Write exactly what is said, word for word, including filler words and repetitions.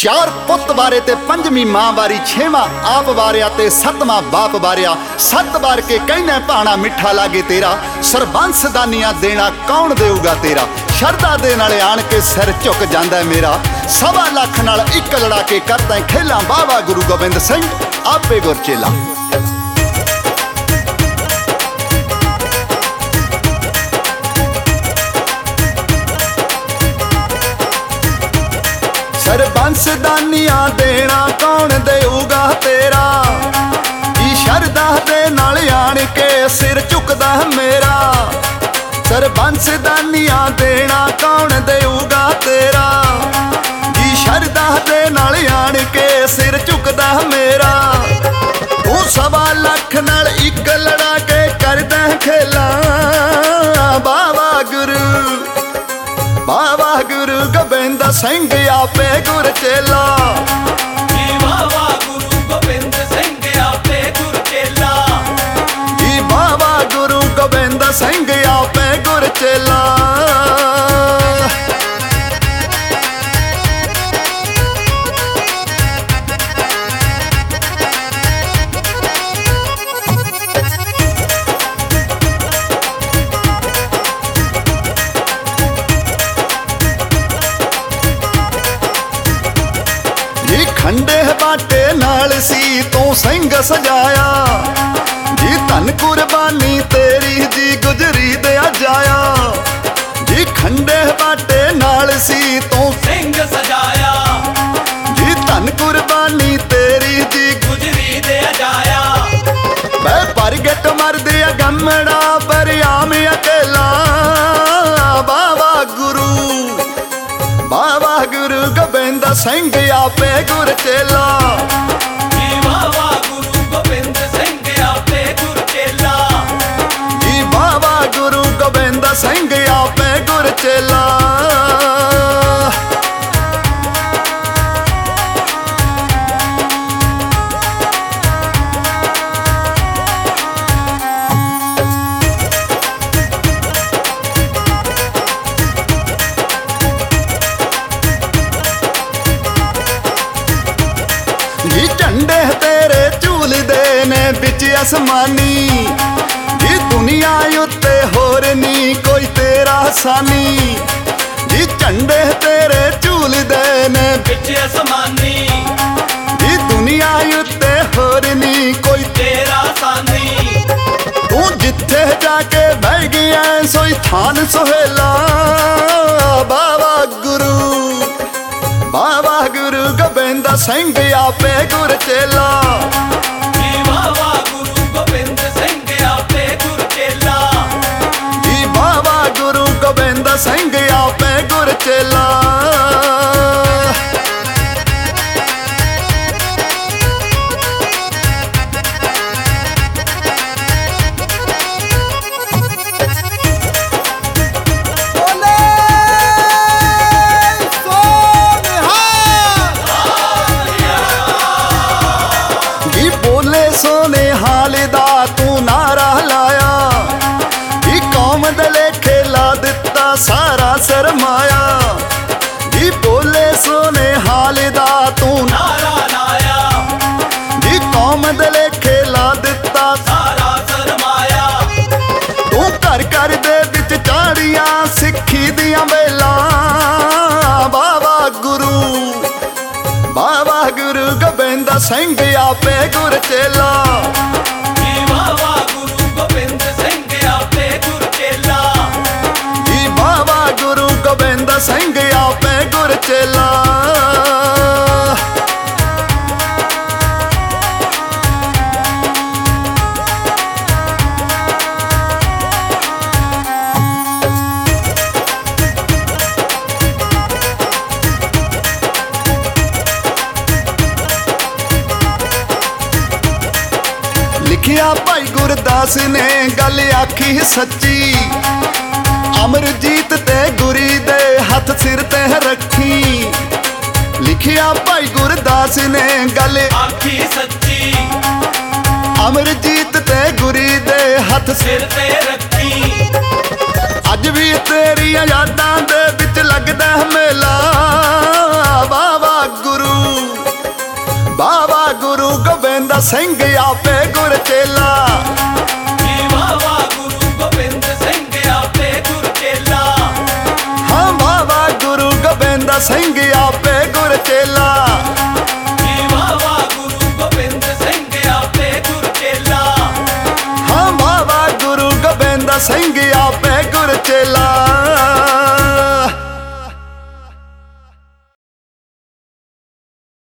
चार पुत बारे ते पंजवीं मां बारी, छेवां आप बारिया ते सतवां बाप बारिया। सत बार के कहना भाना मिठा लागे तेरा, सरबंस दानिया देना कौन देऊगा तेरा। शरदा दे नाले आण के सिर झुक जांदा है मेरा, सवा लख नाल इक लड़ा के करदा खेला। बाबा गुरु गोबिंद सिंह आपे गुरचेला। सरबंस दानिया देना कौन देऊगा तेरा, जी शरदा दे नाल आण के सिर झुकदा मेरा। सरबंस दानिया देना कौन देऊगा तेरा, जी शरदा दे नाल आण के सिर झुकदा मेरा। तू सवा लख नाल इक लड़ा के करदा खेला। बाबा गुरु बाबा गुरु गोबिंद सिंह आपे गुरचेला। बाबा गुरु गोबिंद सिंह आपे गुरचेला। जी बाबा गुरु गोबिंद सिंह आपे गुरचेला। खंडे बाटे नाल सी तू सिंह सजाया, जी धन कुर्बानी तेरी जी गुजरी दे जाया। जी खंडे बाटे नाल सी तू सिंह सजाया, जी धन कुर्बानी तेरी जी गुजरी दे जाया। मैं परगट मर दिया गमड़ा बरियाम अकेला। बाबा गुरु बाबा गुरु गोबिंद सिंह आपे गुरचेला। बाबा गुरु गोबिंद सिंह आपे गुरचेला। जी बाबा गुरु गोबिंद सिंह आपे गुरचेला। जी झंडे तेरे झूलदे ने बिच आसमानी, जी दुनिया उत्ते होर नी कोई तेरा सानी। जी झंडे तेरे झूलदे ने बिच आसमानी, जी दुनिया उत्ते होर नी कोई तेरा सानी। तू जिथे जाके बह गया सोई थान सोहेला। बाबा गुरु बाबा गुरु गोबिंद सिंह आपे गुरचेला। बाबा गुरु गोबिंद सिंह आपे गुरचेला। जी बाबा गुरु गोबिंद सिंह आपे गुरचेला। सोने हाल दा तू नारा लाया, जी कौम दे लेखे ला दिता सारा सरमाया। जी बोले सोने हाल दा तू नारा लाया, जी कौम दे लेखे ला दिता सारा सरमाया। तू घर घर दे विच चाड़िया सिक्खी दियां बेला। बाबा गुरु बाबा गुरु गोबिंद सिंह आपे गुरचेला। बाबा गुरु गोबिंद सिंह आपे गुरचेला। जी बाबा गुरु गोबिंद सिंह आपे गुरचेला। लिखिया भाई गुरदास ने गल आखी सच्ची, अमरजीत ते गुरी दे हथ सिर ते रखी। लिखिया भाई गुरदास ने गल आखी सच्ची, अमरजीत ते गुरी दे हथ सिर ते रखी। अज भी तेरिया यादां दे विच लगदा मेला। बाबा गुरु ਗੋਬਿੰਦ ਸਿੰਘ ਆਪੇ ਗੁਰ ਚੇਲਾ ਜੀ ਵਾਵਾ ਗੁਰੂ ਗੋਬਿੰਦ ਸਿੰਘ ਆਪੇ ਗੁਰ ਚੇਲਾ ਹਾਂ ਵਾਵਾ ਗੁਰੂ ਗੋਬਿੰਦ ਸਿੰਘ ਆਪੇ ਗੁਰ ਚੇਲਾ ਜੀ ਵਾਵਾ ਗੁਰੂ ਗੋਬਿੰਦ ਸਿੰਘ ਆਪੇ ਗੁਰ ਚੇਲਾ ਹਾਂ ਵਾਵਾ ਗੁਰੂ ਗੋਬਿੰਦ ਸਿੰਘ ਆਪੇ ਗੁਰ ਚੇਲਾ